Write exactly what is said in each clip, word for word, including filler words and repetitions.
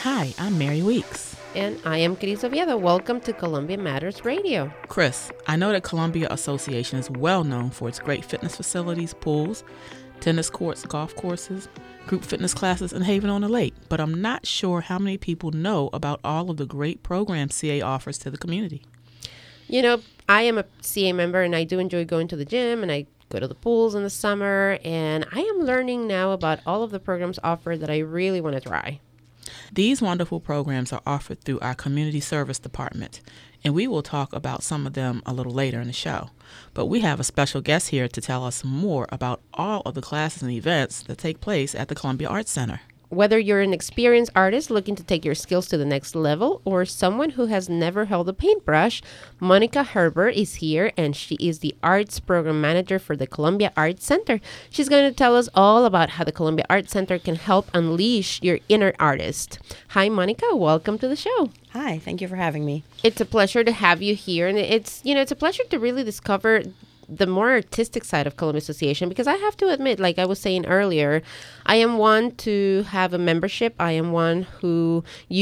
Hi, I'm Mary Weeks. And I am Cris Oviedo. Welcome to Columbia Matters Radio. Chris, I know that Columbia Association is well known for its great fitness facilities, pools, tennis courts, golf courses, group fitness classes, and Haven on the Lake, but I'm not sure how many people know about all of the great programs C A offers to the community. You know, I am a C A member and I do enjoy going to the gym and I go to the pools in the summer, and I am learning now about all of the programs offered that I really want to try. These wonderful programs are offered through our community service department, and we will talk about some of them a little later in the show. But we have a special guest here to tell us more about all of the classes and events that take place at the Columbia Arts Center. Whether you're an experienced artist looking to take your skills to the next level or someone who has never held a paintbrush, Monica Herbert is here, and she is the Arts Program Manager for the Columbia Arts Center. She's going to tell us all about how the Columbia Arts Center can help unleash your inner artist. Hi, Monica. Welcome to the show. Hi. Thank you for having me. It's a pleasure to have you here, and it's, you know, it's a pleasure to really discover the more artistic side of Columbia Association, because I have to admit, like I was saying earlier, I am one to have a membership. I am one who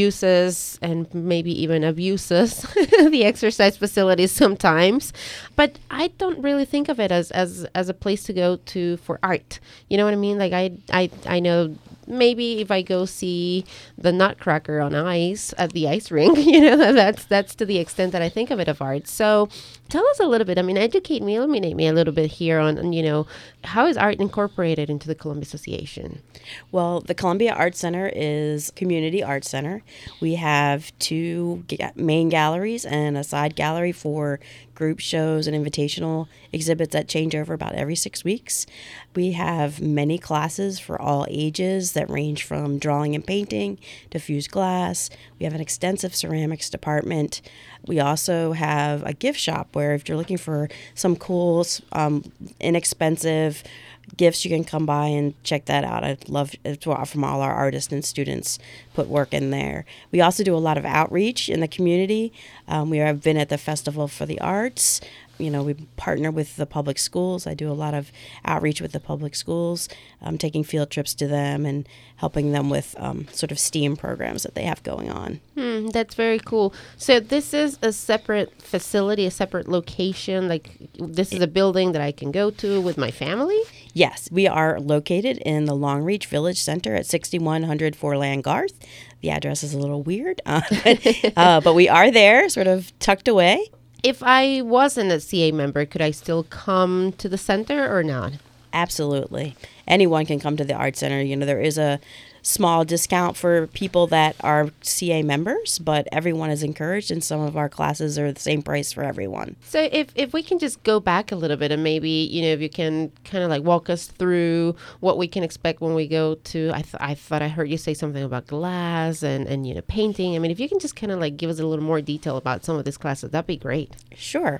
uses and maybe even abuses the exercise facilities sometimes, but I don't really think of it as, as, as a place to go to for art. You know what I mean? Like I, I, I know maybe if I go see the Nutcracker on ice at the ice rink, you know, that's that's to the extent that I think of it of art. So tell us a little bit, I mean, educate me, illuminate me a little bit here on, you know, how is art incorporated into the Columbia Association? Well, the Columbia Arts Center is a community arts center. We have two ga- main galleries and a side gallery for group shows and invitational exhibits that change over about every six weeks. We have many classes for all ages that range from drawing and painting to fused glass. We have an extensive ceramics department. We also have a gift shop where if you're looking for some cool, um, inexpensive gifts, you can come by and check that out. I'd love to, from all our artists and students, put work in there. We also do a lot of outreach in the community. Um, we have been at the Festival for the Arts. You know, we partner with the public schools. I do a lot of outreach with the public schools, um, taking field trips to them and helping them with um, sort of STEAM programs that they have going on. Hmm, that's very cool. So this is a separate facility, a separate location. Like this is a building that I can go to with my family? Yes, we are located in the Longreach Village Center at sixty-one hundred Foreland Garth. The address is a little weird, uh, but, uh, but we are there, sort of tucked away. If I wasn't a C A member, could I still come to the center or not? Absolutely. Anyone can come to the Art Center. You know, there is a small discount for people that are C A members, but everyone is encouraged, and some of our classes are the same price for everyone. So if, if we can just go back a little bit and maybe, you know, if you can kind of like walk us through what we can expect when we go to, I, th- I thought I heard you say something about glass and, and, you know, painting. I mean, if you can just kind of like give us a little more detail about some of these classes, that'd be great. Sure.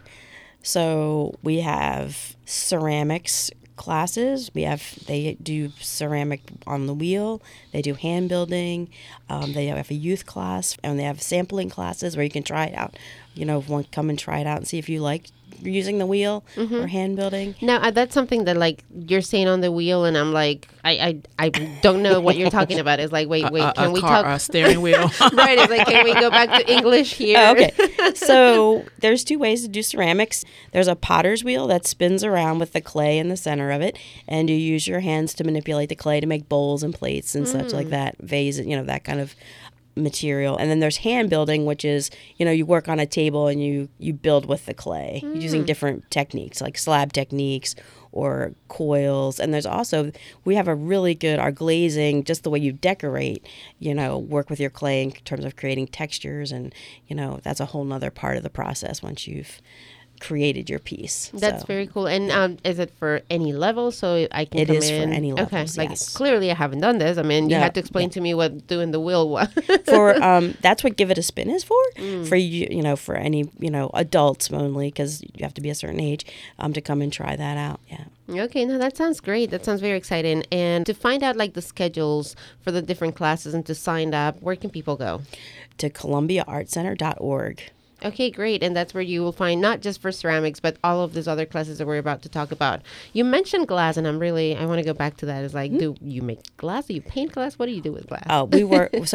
So we have ceramics classes. We have, they do ceramic on the wheel. They do hand building. Um, they have a youth class, and they have sampling classes where you can try it out. You know, want come and try it out and see if you like using the wheel mm-hmm. or hand building. Now, uh, that's something that, like, you're saying on the wheel, and I'm like, I I, I don't know what you're talking about. It's like, wait, wait, a, can a we car, talk? A steering wheel. Right, it's like, can we go back to English here? Oh, okay. So there's two ways to do ceramics. There's a potter's wheel that spins around with the clay in the center of it, and you use your hands to manipulate the clay to make bowls and plates and mm. such like that, vase, you know, that kind of material. And then there's hand building, which is, you know, you work on a table and you you build with the clay mm. using different techniques like slab techniques or coils. And there's also, we have a really good, our glazing, just the way you decorate, you know, work with your clay in terms of creating textures, and, you know, that's a whole nother part of the process once you've created your piece. That's so. very cool. And um, is it for any level? So I can it come is in? for any levels, Okay. Like, yes. clearly I haven't done this. I mean, you no, had to explain yeah. to me what doing the wheel was. for um, that's what Give It a Spin is for. Mm. For you, you know, for any, you know, adults only, because you have to be a certain age um, to come and try that out. Yeah. Okay, no, that sounds great. That sounds very exciting. And to find out like the schedules for the different classes and to sign up, where can people go? To columbia art center dot org. Okay, great. And that's where you will find not just for ceramics, but all of these other classes that we're about to talk about. You mentioned glass, and I'm really, I want to go back to that. It's like, mm-hmm. do you make glass? Do you paint glass? What do you do with glass? Oh, we work, so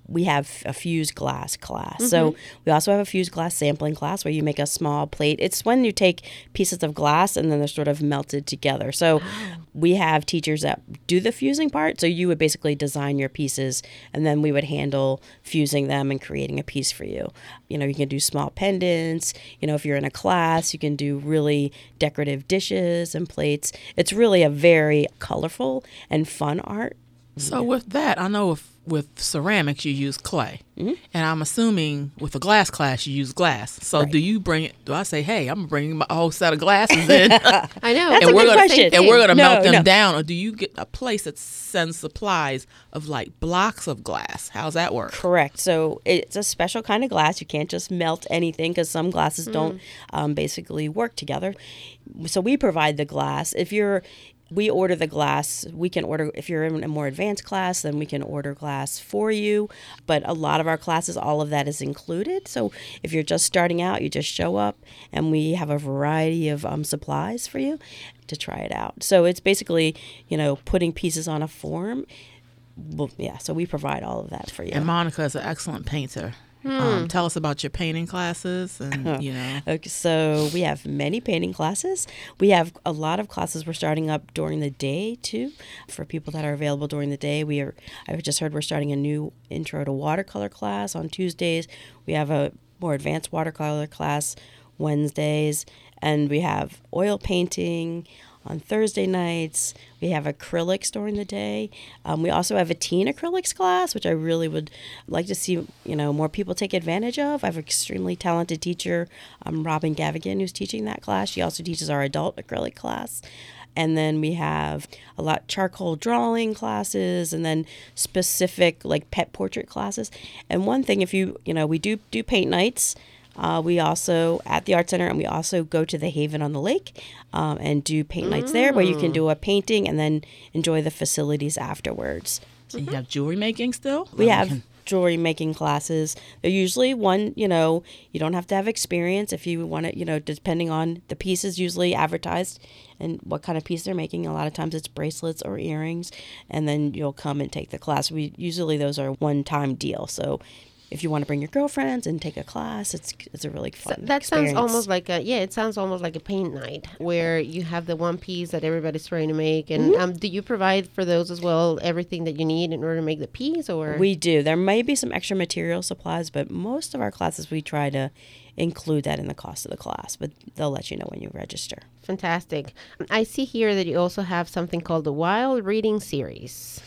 we have a fused glass class. Mm-hmm. So we also have a fused glass sampling class where you make a small plate. It's when you take pieces of glass and then they're sort of melted together. So we have teachers that do the fusing part. So you would basically design your pieces and then we would handle fusing them and creating a piece for you. You know, you can do small pendants. You know, if you're in a class, you can do really decorative dishes and plates. It's really a very colorful and fun art. So with that, I know with, with ceramics you use clay, mm-hmm. and I'm assuming with a glass class you use glass. So right. do you bring it? Do I say, hey, I'm bringing my whole set of glasses in? I know, that's and a we're good gonna, question. And we're going to no, melt them no. down, or do you get a place that sends supplies of like blocks of glass? How's that work? Correct. So it's a special kind of glass. You can't just melt anything because some glasses mm. don't um, basically work together. So we provide the glass. If you're We order the glass. We can order, if you're in a more advanced class, then we can order glass for you. But a lot of our classes, all of that is included. So if you're just starting out, you just show up and we have a variety of um, supplies for you to try it out. So it's basically, you know, putting pieces on a form. Well, yeah, so we provide all of that for you. And Monica is an excellent painter. Hmm. Um, tell us about your painting classes, and you know. Okay, so we have many painting classes. We have a lot of classes we're starting up during the day too, for people that are available during the day. We are. I just heard we're starting a new intro to watercolor class on Tuesdays. We have a more advanced watercolor class Wednesdays, and we have oil painting on Thursday nights. We have acrylics during the day. Um, we also have a teen acrylics class, which I really would like to see, you know, more people take advantage of. I have an extremely talented teacher, um, Robin Gavigan, who's teaching that class. She also teaches our adult acrylic class. And then we have a lot charcoal drawing classes, and then specific like pet portrait classes. And one thing, if you, you know, we do do paint nights. Uh, we also, at the Art Center, and we also go to the Haven on the Lake um, and do paint mm. nights there, where you can do a painting and then enjoy the facilities afterwards. So you have jewelry making still? We have can... jewelry making classes. They're usually one, you know, you don't have to have experience if you want to, you know, depending on the pieces usually advertised and what kind of piece they're making. A lot of times it's bracelets or earrings, and then you'll come and take the class. We usually those are one-time deal, so if you want to bring your girlfriends and take a class, it's it's a really fun so that experience. Sounds almost like a, yeah, it sounds almost like a paint night where you have the one piece that everybody's trying to make. And mm-hmm. um, do you provide for those as well everything that you need in order to make the piece? Or we do. There may be some extra material supplies, but most of our classes we try to include that in the cost of the class, but they'll let you know when you register. Fantastic. I see here that you also have something called the Wild Reading Series.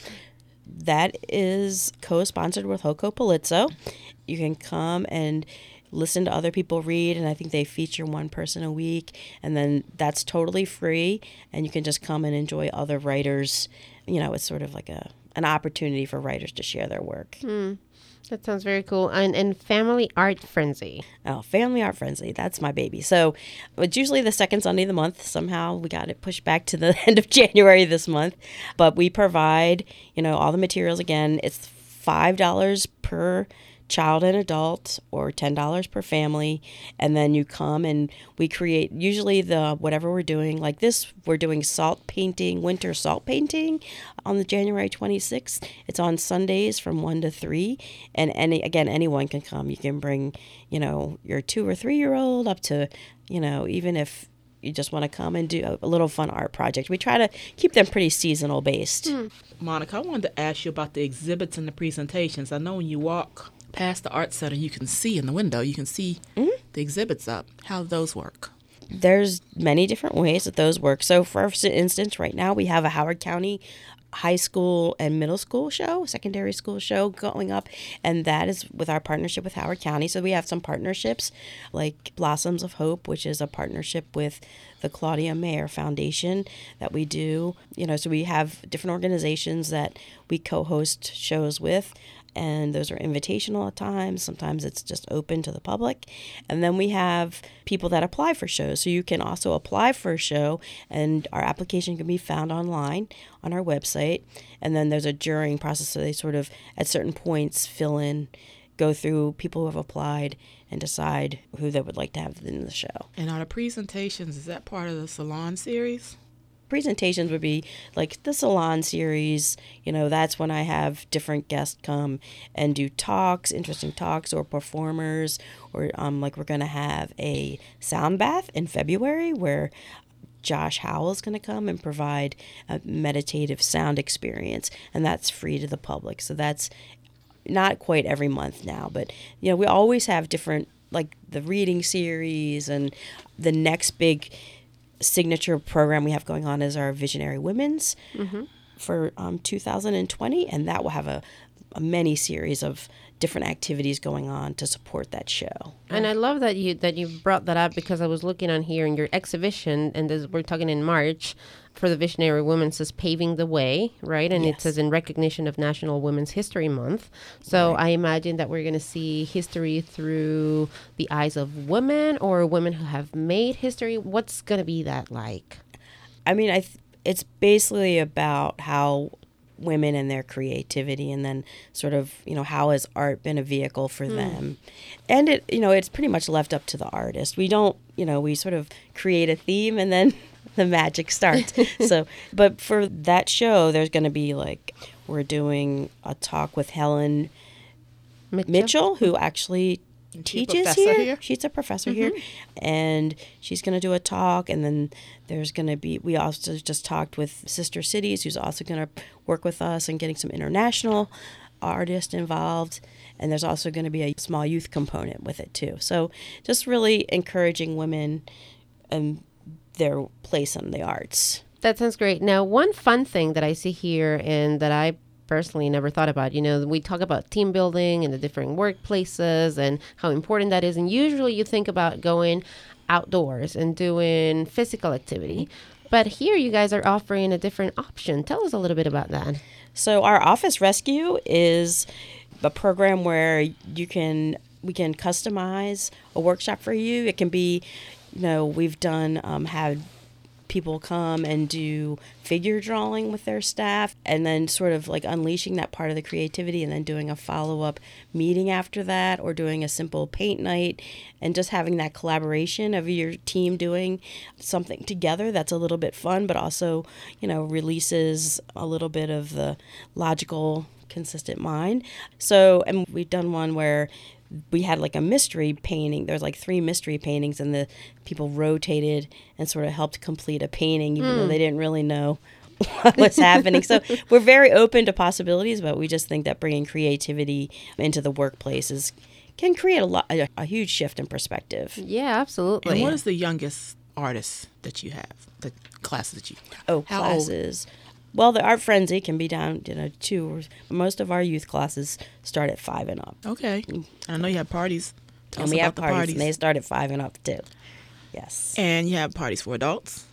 That is co-sponsored with Hoko Palazzo. You can come and listen to other people read, and I think they feature one person a week, and then that's totally free, and you can just come and enjoy other writers. You know, it's sort of like a an opportunity for writers to share their work. Hmm. That sounds very cool. And and Family Art Frenzy. Oh, Family Art Frenzy. That's my baby. So it's usually the second Sunday of the month. Somehow we got it pushed back to the end of January this month. But we provide, you know, all the materials. Again, it's five dollars per child and adult, or ten dollars per family, and then you come and we create usually the whatever we're doing. Like this, we're doing salt painting, winter salt painting on the January twenty-sixth. It's on Sundays from one to three, and any again anyone can come. You can bring, you know, your two or three year old up to, you know, even if you just want to come and do a, a little fun art project. We try to keep them pretty seasonal based. Mm. Monica, I wanted to ask you about the exhibits and the presentations. I know when you walk past the Art Center, you can see in the window, you can see mm-hmm. the exhibits up. How do those work? There's many different ways that those work. So for instance, right now we have a Howard County high school and middle school show, secondary school show going up, and that is with our partnership with Howard County. So we have some partnerships like Blossoms of Hope, which is a partnership with the Claudia Mayer Foundation that we do. You know, so we have different organizations that we co-host shows with, and those are invitational at times. Sometimes it's just open to the public. And then we have people that apply for shows. So you can also apply for a show, and our application can be found online on our website. And then there's a jurying process, so they sort of, at certain points, fill in, go through people who have applied and decide who they would like to have in the show. And are the presentations, is that part of the Salon series? presentations would be like the salon series. You know, that's when I have different guests come and do talks, interesting talks, or performers. Or um, like we're going to have a sound bath in February where Josh Howell is going to come and provide a meditative sound experience, and that's free to the public. So that's not quite every month now, but you know, we always have different, like the reading series, and the next big signature program we have going on is our Visionary Women's mm-hmm. for um, two thousand twenty, and that will have a, a many series of different activities going on to support that show. And I love that you that you brought that up, because I was looking on here in your exhibition, and this, we're talking in March for the Visionary Women, says Paving the Way, right? And yes. It says in recognition of National Women's History Month. So right. I imagine that we're going to see history through the eyes of women, or women who have made history. What's going to be that like? I mean, I th- it's basically about how women and their creativity, and then sort of, you know, how has art been a vehicle for mm. them. And it, you know, it's pretty much left up to the artist. We don't, you know, we sort of create a theme and then the magic starts. So, but for that show, there's going to be like, we're doing a talk with Helen Mitchell, Mitchell who actually teaches here. here. She's a professor mm-hmm. here, and she's going to do a talk. And then there's going to be, we also just talked with Sister Cities, who's also going to work with us and getting some international artists involved. And there's also going to be a small youth component with it too. So just really encouraging women and their place in the arts. That sounds great. Now, one fun thing that I see here, and that I personally never thought about, you know, we talk about team building and the different workplaces and how important that is. And usually you think about going outdoors and doing physical activity. But here you guys are offering a different option. Tell us a little bit about that. So our Office Rescue is a program where you can, we can customize a workshop for you. It can be, you know, we've done, um, had people come and do figure drawing with their staff, and then sort of like unleashing that part of the creativity, and then doing a follow-up meeting after that, or doing a simple paint night, and just having that collaboration of your team doing something together that's a little bit fun, but also, you know, releases a little bit of the logical, consistent mind. So, and we've done one where we had like a mystery painting. There's like three mystery paintings, and the people rotated and sort of helped complete a painting, even mm. though they didn't really know what was happening. So we're very open to possibilities, but we just think that bringing creativity into the workplace is, can create a, lot, a, a huge shift in perspective. Yeah, absolutely. And what is the youngest artist that you have, the classes that you have? Oh, How classes. Old? Well, the Art Frenzy can be down, you know, two. Most of our youth classes start at five and up. Okay. I know you have parties. Tell and us we about have the parties, parties. And they start at five and up too. Yes. And you have parties for adults?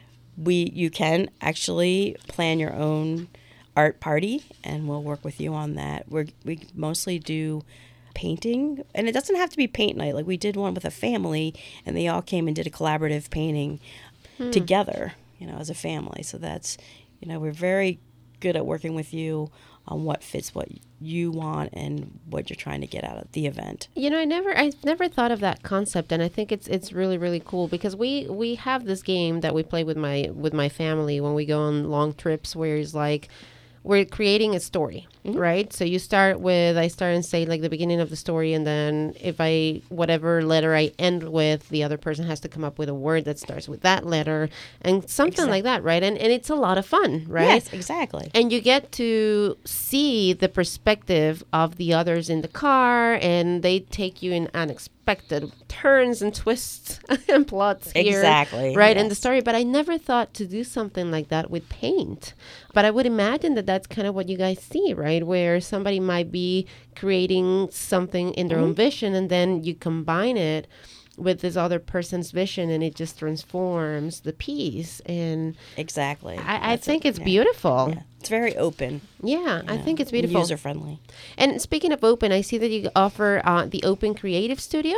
We, you can actually plan your own art party, and we'll work with you on that. We're, we mostly do painting, and it doesn't have to be paint night. Like we did one with a family, and they all came and did a collaborative painting hmm. together, you know, as a family. So that's, you know, we're very good at working with you on what fits what you want and what you're trying to get out of the event. You know, I never, I've never thought of that concept, and I think it's it's really really cool, because we we have this game that we play with my with my family when we go on long trips, where it's like, we're creating a story, mm-hmm. right? So you start with, I start and say like the beginning of the story, and then if I, whatever letter I end with, the other person has to come up with a word that starts with that letter, and something exactly. like that, right? And and it's a lot of fun, right? Yes, exactly. And you get to see the perspective of the others in the car, and they take you in unexpected turns and twists and plots here. Exactly. Right, yes. in the story. But I never thought to do something like that with paint. But I would imagine that that's kind of what you guys see, right? Where somebody might be creating something in their mm-hmm. own vision, and then you combine it with this other person's vision, and it just transforms the piece. And exactly. I, I think it. it's yeah. beautiful. Yeah. It's very open. Yeah, I know, think it's beautiful. User friendly. And speaking of open, I see that you offer uh, the Open Creative Studio.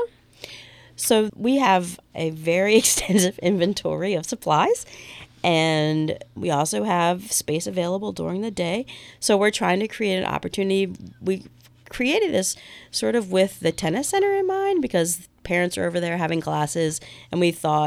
So we have a very extensive inventory of supplies, and we also have space available during the day. So we're trying to create an opportunity. We created this sort of with the tennis center in mind, because parents are over there having classes, and we thought,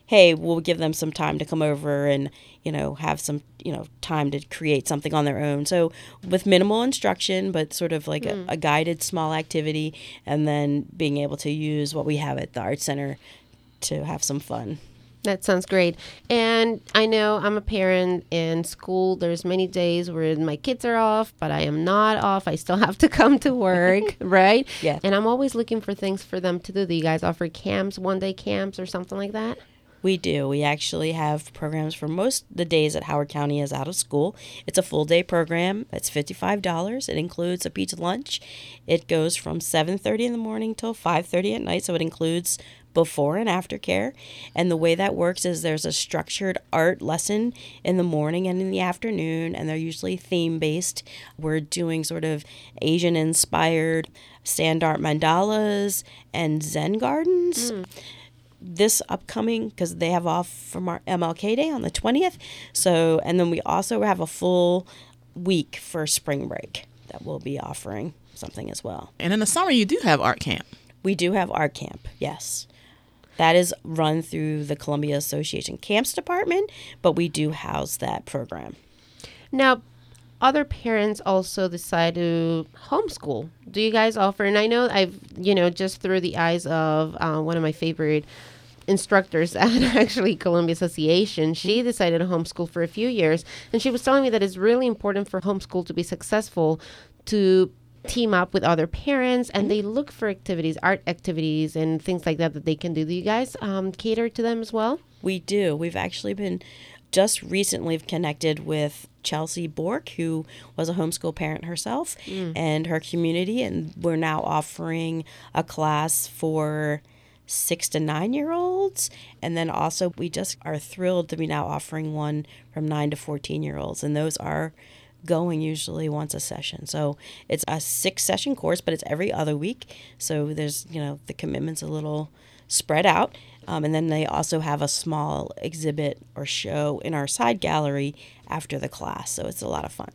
hey, we'll give them some time to come over and, you know, have some, you know, time to create something on their own. So with minimal instruction, but sort of like mm. a, a guided small activity, and then being able to use what we have at the Art Center to have some fun. That sounds great. And I know I'm a parent in school. There's many days where my kids are off, but I am not off. I still have to come to work, right? Yeah. And I'm always looking for things for them to do. Do you guys offer camps, one-day camps or something like that? We do. We actually have programs for most of the days that Howard County is out of school. It's a full day program. It's fifty-five dollars. It includes a pizza lunch. It goes from seven thirty in the morning till five thirty at night, so it includes before and after care. And the way that works is there's a structured art lesson in the morning and in the afternoon, and they're usually theme-based. We're doing sort of Asian-inspired sand art mandalas and Zen gardens. Mm. This upcoming, because they have off from our M L K Day on the twentieth. So, and then we also have a full week for spring break that we'll be offering something as well. And in the summer, you do have art camp. We do have art camp, yes. That is run through the Columbia Association Camps Department, but we do house that program. Now, other parents also decide to homeschool. Do you guys offer? And I know I've, you know, just through the eyes of uh, one of my favorite instructors at actually Columbia Association, she decided to homeschool for a few years. And she was telling me that it's really important for homeschool to be successful to team up with other parents, and they look for activities, art activities and things like that that they can do. Do you guys um, cater to them as well? We do. We've actually been just recently connected with Chelsea Bork, who was a homeschool parent herself, mm. and her community, and we're now offering a class for six to nine year olds, and then also we just are thrilled to be now offering one from nine to fourteen year olds, and those are going usually once a session. So it's a six session course, but it's every other week. So there's, you know, the commitment's a little spread out. Um, and then they also have a small exhibit or show in our side gallery after the class. So it's a lot of fun.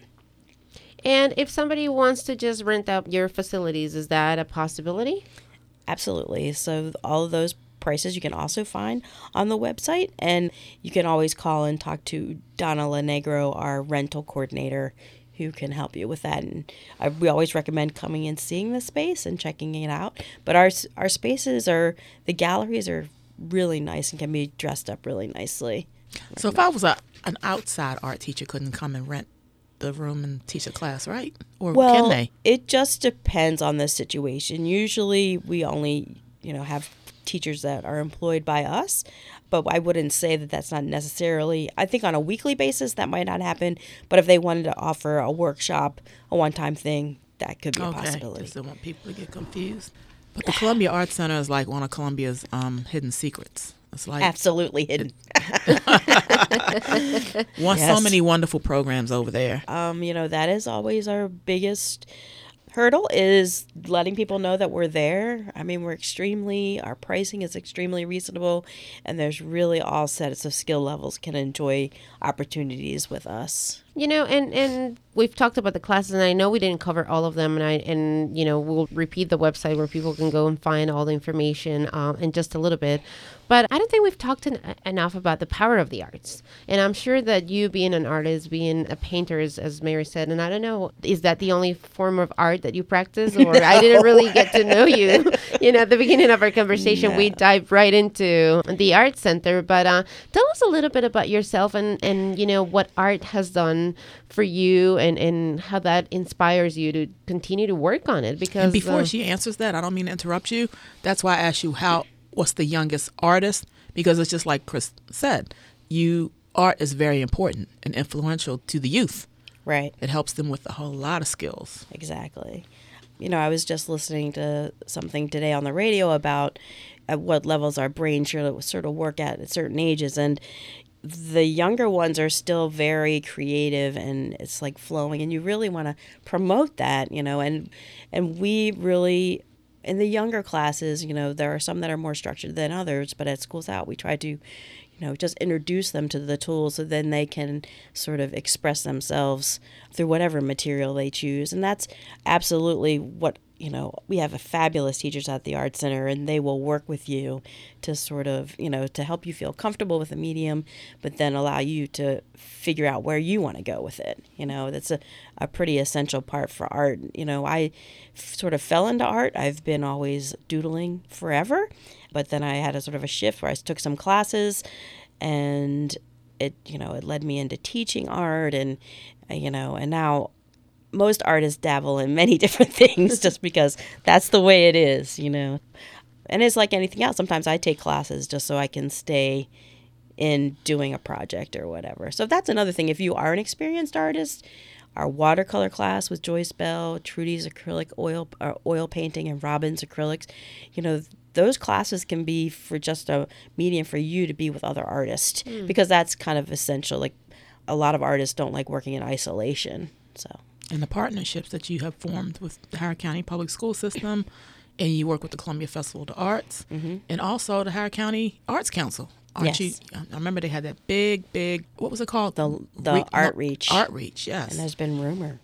And if somebody wants to just rent out your facilities, is that a possibility? Absolutely. So all of those prices you can also find on the website, and you can always call and talk to Donna LaNegro, our rental coordinator, who can help you with that. And I, we always recommend coming and seeing the space and checking it out. But our our spaces are, the galleries are really nice and can be dressed up really nicely. So if I was a, an outside art teacher, couldn't come and rent the room and teach a class, right? Or well, can they? It just depends on the situation. Usually we only, you know, have teachers that are employed by us, but I wouldn't say that that's not necessarily, I think on a weekly basis that might not happen, but if they wanted to offer a workshop, a one-time thing, that could be a okay. possibility. Just don't want people to get confused. But the Columbia Art Center is like one of Columbia's um, hidden secrets. It's like absolutely hidden. One, yes. So many wonderful programs over there. Um, you know, that is always our biggest hurdle, is letting people know that we're there. I mean, we're extremely, our pricing is extremely reasonable, and there's really all sets of skill levels can enjoy opportunities with us. You know, and, and we've talked about the classes, and I know we didn't cover all of them, and I and you know we'll repeat the website where people can go and find all the information um, in just a little bit. But I don't think we've talked en- enough about the power of the arts. And I'm sure that you being an artist, being a painter, as, as Mary said, and I don't know, is that the only form of art that you practice? Or no. I didn't really get to know you. You know, at the beginning of our conversation, no. we dived right into the Art Center. But uh, tell us a little bit about yourself and, and, you know, what art has done for you and, and how that inspires you to continue to work on it. Because and before uh, she answers that, I don't mean to interrupt you. That's why I asked you how what's the youngest artist, because it's just like Chris said, you art is very important and influential to the youth. Right. It helps them with a whole lot of skills. Exactly. You know, I was just listening to something today on the radio about at what levels our brain should sort of work at at certain ages, and the younger ones are still very creative and it's like flowing, and you really want to promote that, you know, and and we really, in the younger classes, you know, there are some that are more structured than others, but at Schools Out, we try to, you know, just introduce them to the tools so then they can sort of express themselves through whatever material they choose. And that's absolutely what you know, we have a fabulous teachers at the Art Center, and they will work with you to sort of, you know, to help you feel comfortable with the medium, but then allow you to figure out where you want to go with it. You know, that's a, a pretty essential part for art. You know, I f- sort of fell into art. I've been always doodling forever, but then I had a sort of a shift where I took some classes, and it, you know, it led me into teaching art, and, you know, and now most artists dabble in many different things just because that's the way it is, you know. And it's like anything else. Sometimes I take classes just so I can stay in doing a project or whatever. So that's another thing. If you are an experienced artist, our watercolor class with Joyce Bell, Trudy's acrylic oil, or oil painting, and Robin's acrylics, you know, those classes can be for just a medium for you to be with other artists, mm. because that's kind of essential. Like, a lot of artists don't like working in isolation, so. And the partnerships that you have formed with the Howard County Public School System, and you work with the Columbia Festival of the Arts, mm-hmm. and also the Howard County Arts Council. Aren't yes. you? I remember they had that big, big, what was it called? The the Re- Art Reach. Art Reach, yes. And there's been rumor.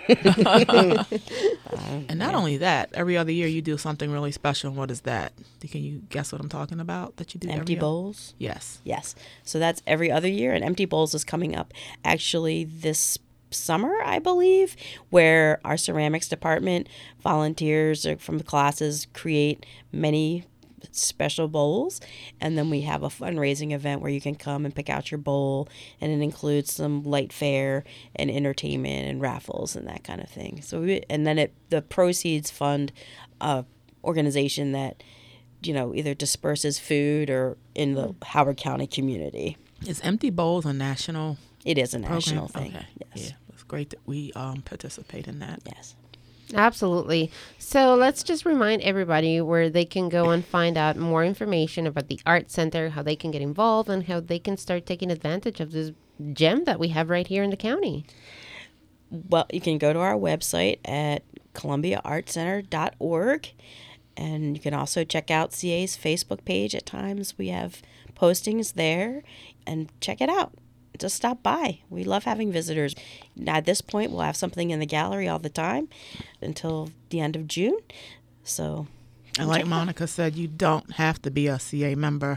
um, and not yeah. only that, every other year you do something really special. And what is that? Can you guess what I'm talking about that you do? Empty every Bowls? Other? Yes. Yes. So that's every other year, and Empty Bowls is coming up actually this summer, I believe, where our ceramics department volunteers from the classes create many special bowls, and then we have a fundraising event where you can come and pick out your bowl, and it includes some light fare and entertainment and raffles and that kind of thing. So we, and then it the proceeds fund a organization that, you know, either disperses food or in the mm. Howard County community. Is Empty Bowls a national It is a program? national thing. Okay. Yes. Yeah, it's great that we um, participate in that. Yes. Absolutely. So let's just remind everybody where they can go and find out more information about the Art Center, how they can get involved, and how they can start taking advantage of this gem that we have right here in the county. Well, you can go to our website at columbia art center dot org, and you can also check out C A's Facebook page. At times we have postings there, and check it out. Just stop by. We love having visitors. At this point, we'll have something in the gallery all the time until the end of June. So, and like Monica said, you don't have to be a C A member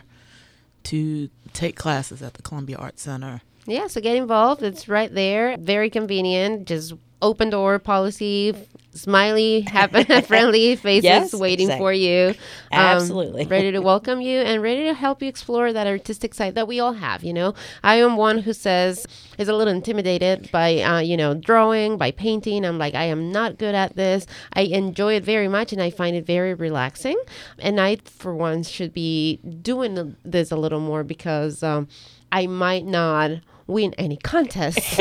to take classes at the Columbia Art Center. Yeah, so get involved. It's right there. Very convenient. Just open door policy, smiley, happy, friendly faces yes, waiting exactly. for you. Um, Absolutely. Ready to welcome you and ready to help you explore that artistic side that we all have, you know. I am one who says, is a little intimidated by, uh, you know, drawing, by painting. I'm like, I am not good at this. I enjoy it very much, and I find it very relaxing. And I, for once, should be doing this a little more because um, I might not win any contests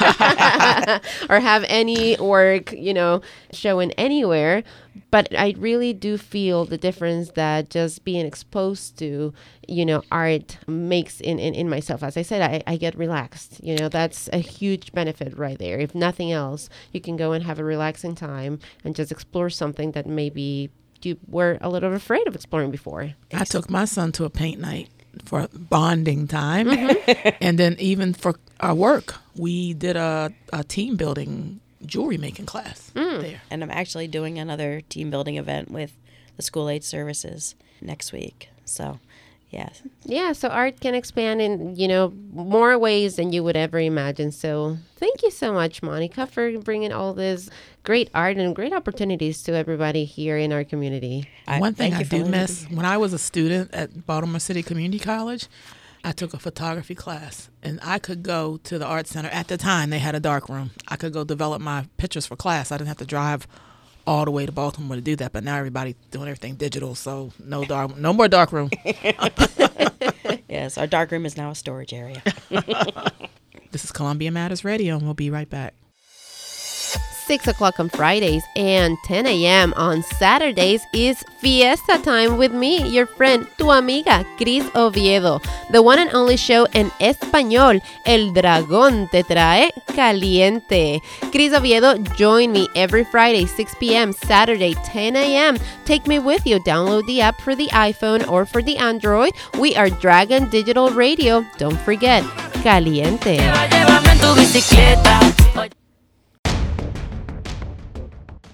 or have any work, you know, showing anywhere. But I really do feel the difference that just being exposed to, you know, art makes in, in, in myself. As I said, I, I get relaxed. You know, that's a huge benefit right there. If nothing else, you can go and have a relaxing time and just explore something that maybe you were a little afraid of exploring before. I took my son to a paint night for bonding time. Mm-hmm. And then even for our work, we did a, a team building jewelry making class mm. there. And I'm actually doing another team building event with the School Aid Services next week. So, yes. Yeah, so art can expand in, you know, more ways than you would ever imagine. So thank you so much, Monica, for bringing all this great art and great opportunities to everybody here in our community. I, One thing I do miss, when I was a student at Baltimore City Community College, I took a photography class, and I could go to the art center. At the time, they had a dark room. I could go develop my pictures for class. I didn't have to drive all the way to Baltimore to do that, but now everybody's doing everything digital, so no dark, no more dark room. Yes, our dark room is now a storage area. This is Columbia Matters Radio, and we'll be right back. six o'clock on Fridays and ten a.m. on Saturdays is Fiesta Time with me, your friend, tu amiga, Cris Oviedo. The one and only show en español, El Dragón te trae caliente. Cris Oviedo, join me every Friday, six p.m., Saturday, ten a.m. Take me with you. Download the app for the iPhone or for the Android. We are Dragon Digital Radio. Don't forget, caliente.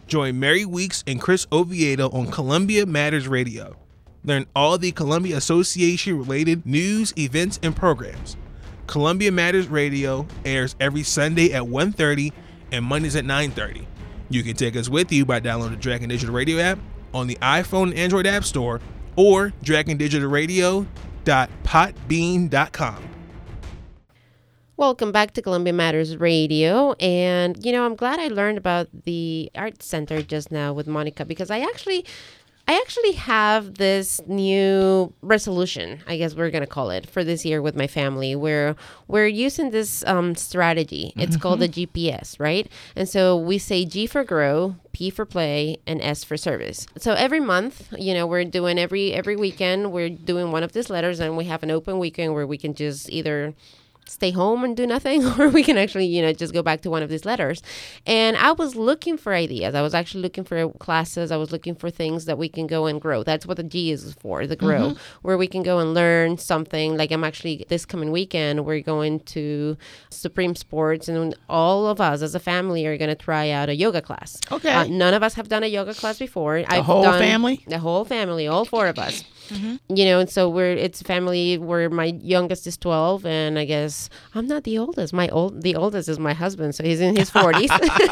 Join Mary Weeks and Chris Oviedo on Columbia Matters Radio. Learn all the Columbia Association-related news, events, and programs. Columbia Matters Radio airs every Sunday at one thirty and Mondays at nine thirty. You can take us with you by downloading the Dragon Digital Radio app on the iPhone and Android App Store or dragon digital radio dot podbean dot com. Welcome back to Columbia Matters Radio. And, you know, I'm glad I learned about the Art Center just now with Monica, because I actually... I actually have this new resolution, I guess we're going to call it, for this year with my family, where we're using this um, strategy. It's mm-hmm. called the G P S, right? And so we say G for grow, P for play, and S for service. So every month, you know, we're doing every every weekend, we're doing one of these letters, and we have an open weekend where we can just either stay home and do nothing, or we can actually, you know, just go back to one of these letters. And I was looking for ideas. I was actually looking for classes. I was looking for things that we can go and grow. That's what the G is for, the grow, mm-hmm. where we can go and learn something. Like I'm actually, this coming weekend, we're going to Supreme Sports, and all of us as a family are going to try out a yoga class. Okay. Uh, none of us have done a yoga class before. The I've whole done, family? The whole family, all four of us. Mm-hmm. You know, and so we're it's family where my youngest is twelve, and I guess I'm not the oldest. My old the oldest is my husband, so he's in his forties.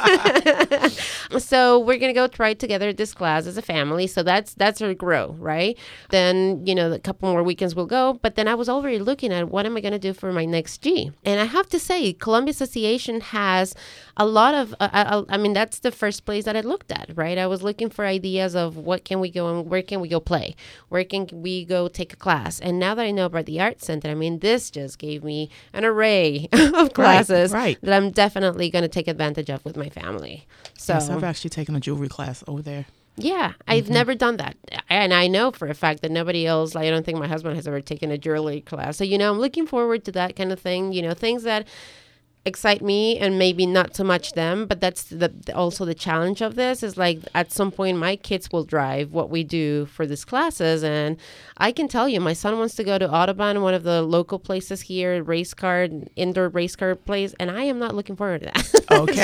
So we're gonna go try together this class as a family. So that's that's our grow, right? Then, you know, a couple more weekends we'll go. But then I was already looking at what am I gonna do for my next G, and I have to say, Columbia Association has a lot of. Uh, I, I mean, that's the first place that I looked at, right? I was looking for ideas of what can we go and where can we go play, where can we go take a class. And now that I know about the Art Center, I mean, this just gave me an array of classes right, right. that I'm definitely going to take advantage of with my family. So yes, I've actually taken a jewelry class over there. Yeah, I've mm-hmm. never done that. And I know for a fact that nobody else, like, I don't think my husband has ever taken a jewelry class. So, you know, I'm looking forward to that kind of thing, you know, things that excite me and maybe not so much them, but that's the, also the challenge of this is like at some point my kids will drive what we do for these classes. And I can tell you, my son wants to go to Audubon, one of the local places here, race car, indoor race car place, and I am not looking forward to that.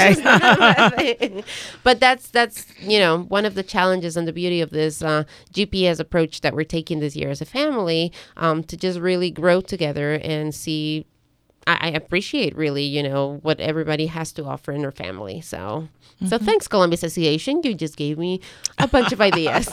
Okay. But that's, that's, you know, one of the challenges and the beauty of this uh, G P S approach that we're taking this year as a family, um, to just really grow together and see I appreciate really, you know, what everybody has to offer in their family. So, mm-hmm. so thanks, Columbia Association. You just gave me a bunch of ideas.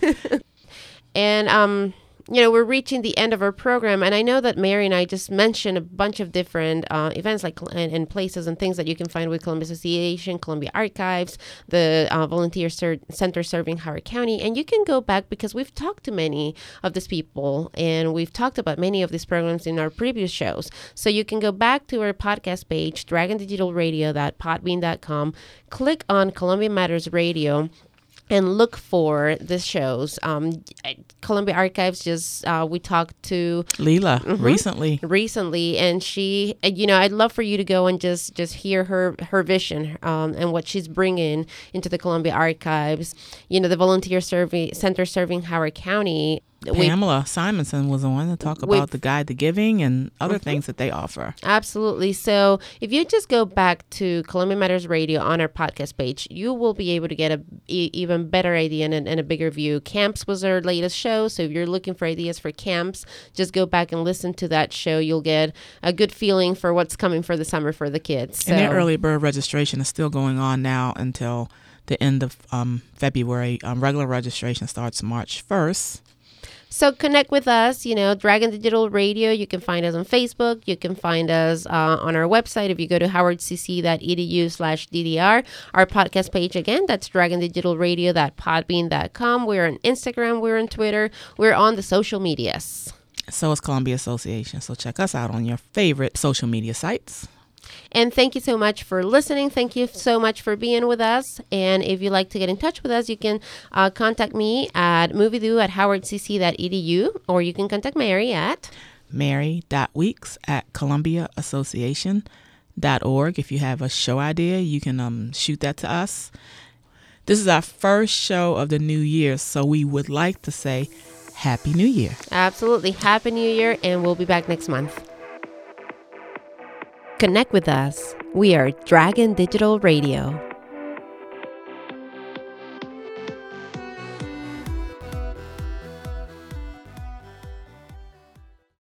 And, um, you know, we're reaching the end of our program. And I know that Mary and I just mentioned a bunch of different uh, events like and, and places and things that you can find with Columbia Association, Columbia Archives, the uh, Volunteer Ser- Center serving Howard County. And you can go back because we've talked to many of these people and we've talked about many of these programs in our previous shows. So you can go back to our podcast page, dragon digital radio dot podbean dot com, click on Columbia Matters Radio, and look for the shows. Um, Columbia Archives just, uh, we talked to Leela mm-hmm, recently. Recently, and she, you know, I'd love for you to go and just, just hear her her vision um, and what she's bringing into the Columbia Archives. You know, the Volunteer Serving Center serving Howard County. Pamela Simonson was on to talk about the Guide to Giving and other mm-hmm. things that they offer. Absolutely. So if you just go back to Columbia Matters Radio on our podcast page, you will be able to get a e- even better idea and, and a bigger view. Camps was our latest show. So if you're looking for ideas for camps, just go back and listen to that show. You'll get a good feeling for what's coming for the summer for the kids. So. And their early bird registration is still going on now until the end of um, February. Um, regular registration starts March first. So connect with us, you know, Dragon Digital Radio. You can find us on Facebook. You can find us uh, on our website. If you go to howardcc.edu slash DDR, our podcast page, again, that's dragon digital radio dot podbean dot com. We're on Instagram. We're on Twitter. We're on the social medias. So is Columbia Association. So check us out on your favorite social media sites. And thank you so much for listening. Thank you so much for being with us. And if you'd like to get in touch with us, you can uh, contact me at moviedoo at howardcc dot edu, or you can contact Mary at mary dot weeks at columbia association dot org. If you have a show idea, you can um, shoot that to us. This is our first show of the new year, so we would like to say Happy New Year. Absolutely. Happy New Year, and we'll be back next month. Connect with us. We are Dragon Digital Radio.